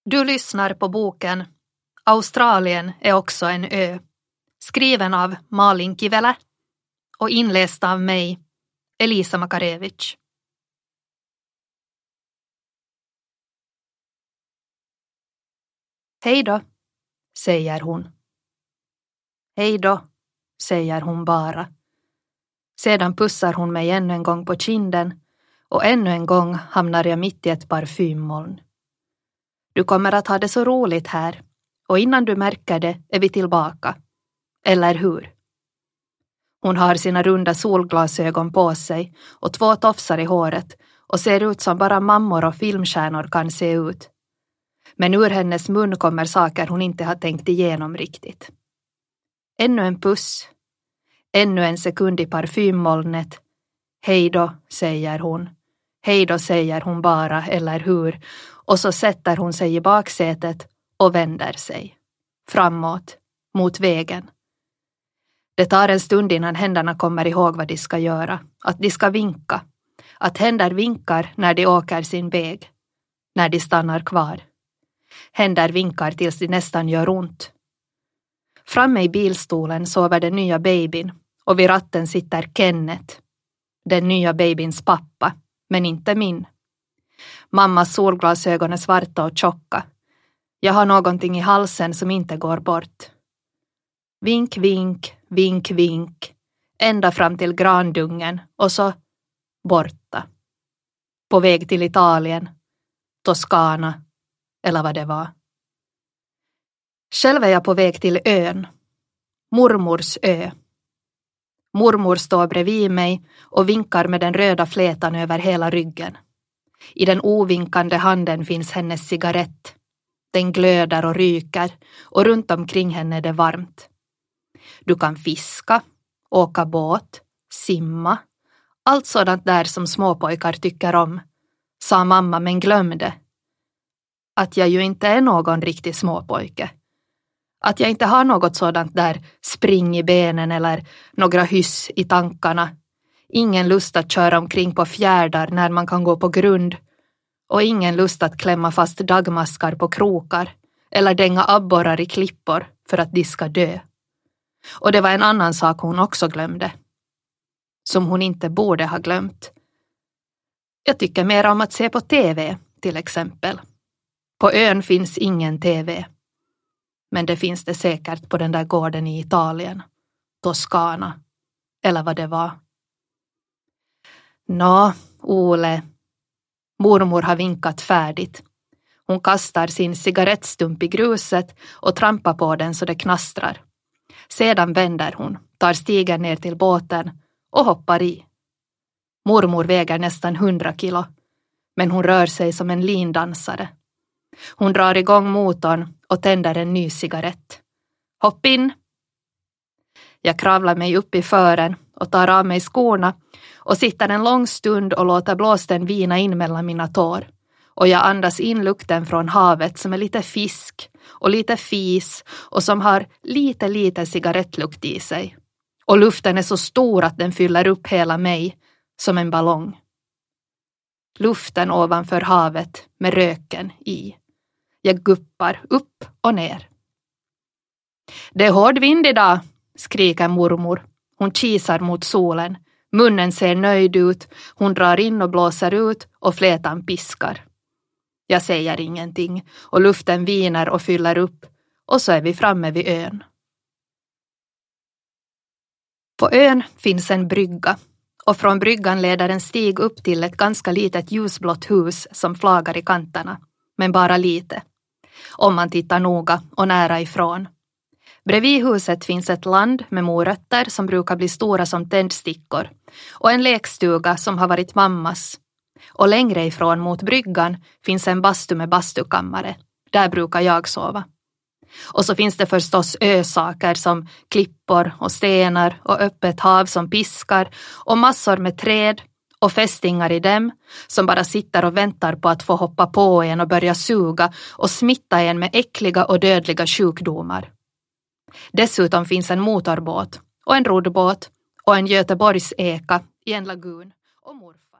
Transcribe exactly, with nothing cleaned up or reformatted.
Du lyssnar på boken Australien är också en ö, skriven av Malin Kivelä och inläst av mig, Elisa Makarevich. Hej då, säger hon. Hej då, säger hon bara. Sedan pussar hon mig ännu en gång på kinden och ännu en gång hamnar jag mitt i ett parfymmoln. Du kommer att ha det så roligt här och innan du märker det är vi tillbaka. Eller hur? Hon har sina runda solglasögon på sig och två tofsar i håret och ser ut som bara mammor och filmstjärnor kan se ut. Men ur hennes mun kommer saker hon inte har tänkt igenom riktigt. Ännu en puss. Ännu en sekund i parfymmolnet. Hej då, säger hon. Hej då, säger hon bara, eller hur? Och så sätter hon sig i baksätet och vänder sig. Framåt, mot vägen. Det tar en stund innan händerna kommer ihåg vad de ska göra. Att de ska vinka. Att händer vinkar när de åker sin väg. När de stannar kvar. Händer vinkar tills de nästan gör ont. Framme i bilstolen sover den nya babyn och vid ratten sitter Kenneth. Den nya babyns pappa, men inte min. Mammas solglasögon är svarta och tjocka. Jag har någonting i halsen som inte går bort. Vink, vink, vink, vink. Ända fram till grandungen och så borta. På väg till Italien, Toscana eller vad det var. Själv är jag på väg till ön. Mormors ö. Mormor står bredvid mig och vinkar med den röda flätan över hela ryggen. I den ovinkande handen finns hennes cigarett. Den glödar och ryker och runt omkring henne är det varmt. Du kan fiska, åka båt, simma. Allt sådant där som småpojkar tycker om, sa mamma, men glömde. Att jag ju inte är någon riktig småpojke. Att jag inte har något sådant där spring i benen eller några hyss i tankarna. Ingen lust att köra omkring på fjärdar när man kan gå på grund. Och ingen lust att klämma fast dagmaskar på krokar eller dänga abborrar i klippor för att de ska dö. Och det var en annan sak hon också glömde. Som hon inte borde ha glömt. Jag tycker mer om att se på tv, till exempel. På ön finns ingen tv. Men det finns det säkert på den där gården i Italien. Toscana. Eller vad det var. Nå, Ole. Mormor har vinkat färdigt. Hon kastar sin cigarettstump i gruset och trampar på den så det knastrar. Sedan vänder hon, tar stigen ner till båten och hoppar i. Mormor väger nästan hundra kilo, men hon rör sig som en lindansare. Hon drar igång motorn och tänder en ny cigarett. Hopp in! Jag kravlar mig upp i fören och tar av mig skorna och sitter en lång stund och låter blåsten vina in mellan mina tår. Och jag andas in lukten från havet som är lite fisk och lite fis och som har lite lite cigarettlukt i sig. Och luften är så stor att den fyller upp hela mig som en ballong. Luften ovanför havet med röken i. Jag guppar upp och ner. Det är hård vind idag, skriker mormor. Hon kisar mot solen. Munnen ser nöjd ut. Hon drar in och blåser ut och flätan piskar. Jag säger ingenting och luften viner och fyller upp och så är vi framme vid ön. På ön finns en brygga och från bryggan leder en stig upp till ett ganska litet ljusblått hus som flagar i kanterna, men bara lite. Om man tittar noga och nära ifrån. Bredvid huset finns ett land med morötter som brukar bli stora som tändstickor och en lekstuga som har varit mammas. Och längre ifrån mot bryggan finns en bastu med bastukammare. Där brukar jag sova. Och så finns det förstås ösaker som klippor och stenar och öppet hav som piskar och massor med träd och fästingar i dem som bara sitter och väntar på att få hoppa på en och börja suga och smitta en med äckliga och dödliga sjukdomar. Dessutom finns en motorbåt och en roddbåt och en Göteborgs eka i en lagun och morfar.